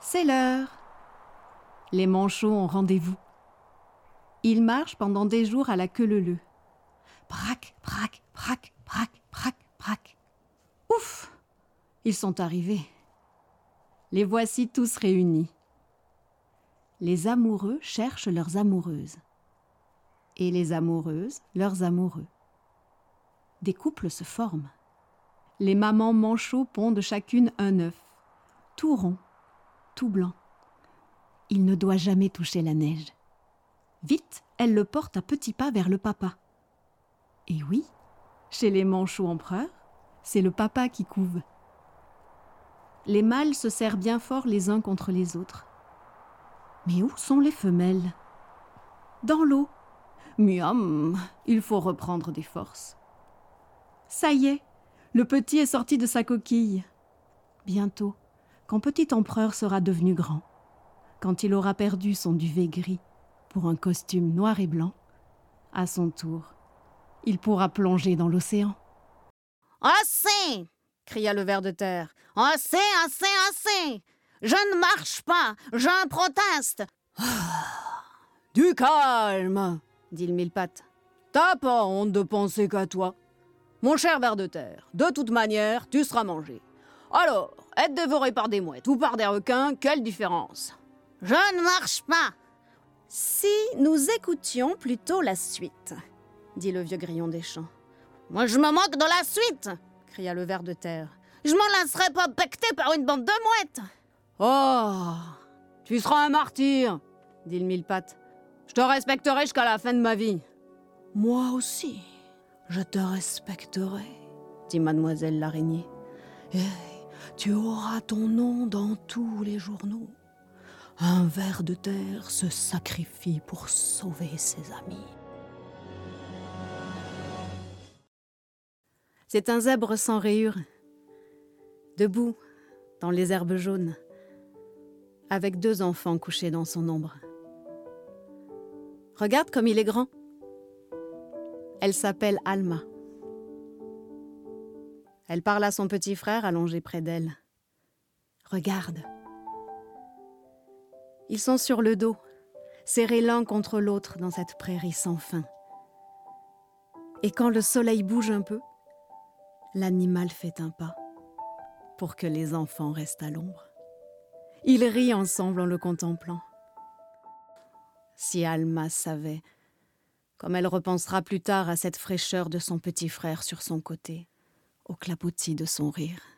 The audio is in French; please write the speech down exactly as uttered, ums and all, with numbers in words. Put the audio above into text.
C'est l'heure. Les manchots ont rendez-vous. Ils marchent pendant des jours à la queue leu-leu. Brac, brac, brac, brac, brac, brac. Ouf! Ils sont arrivés. Les voici tous réunis. Les amoureux cherchent leurs amoureuses. Et les amoureuses, leurs amoureux. Des couples se forment. Les mamans manchots pondent chacune un œuf, tout rond, tout blanc. Il ne doit jamais toucher la neige. Vite, elle le porte à petits pas vers le papa. Et oui, chez les manchots empereurs, c'est le papa qui couve. Les mâles se serrent bien fort les uns contre les autres. Mais où sont les femelles? Dans l'eau. Miam, il faut reprendre des forces. Ça y est, le petit est sorti de sa coquille. Bientôt, quand petit empereur sera devenu grand, quand il aura perdu son duvet gris pour un costume noir et blanc, à son tour, il pourra plonger dans l'océan. « Assez !» cria le ver de terre. « Assez, assez, assez ! Je ne marche pas, je proteste !»« Du calme !» dit le mille-pattes. « T'as pas honte de penser qu'à toi. Mon cher ver de terre, de toute manière, tu seras mangé. Alors, être dévoré par des mouettes ou par des requins, quelle différence ?»« Je ne marche pas !»« Si nous écoutions plutôt la suite, » dit le vieux grillon des champs. « Moi, je me moque de la suite !» cria le ver de terre. « Je m'en laisserai pas becter par une bande de mouettes !»« Oh, tu seras un martyr !» dit le mille-pattes. « Je te respecterai jusqu'à la fin de ma vie. »« Moi aussi, je te respecterai, » dit mademoiselle l'araignée. « Et tu auras ton nom dans tous les journaux. Un ver de terre se sacrifie pour sauver ses amis. » C'est un zèbre sans rayures, debout dans les herbes jaunes, avec deux enfants couchés dans son ombre. Regarde comme il est grand. Elle s'appelle Alma. Elle parle à son petit frère allongé près d'elle. Regarde. Ils sont sur le dos, serrés l'un contre l'autre dans cette prairie sans fin. Et quand le soleil bouge un peu, l'animal fait un pas pour que les enfants restent à l'ombre. Ils rient ensemble en le contemplant. Si Alma savait, comme elle repensera plus tard à cette fraîcheur de son petit frère sur son côté, au clapotis de son rire.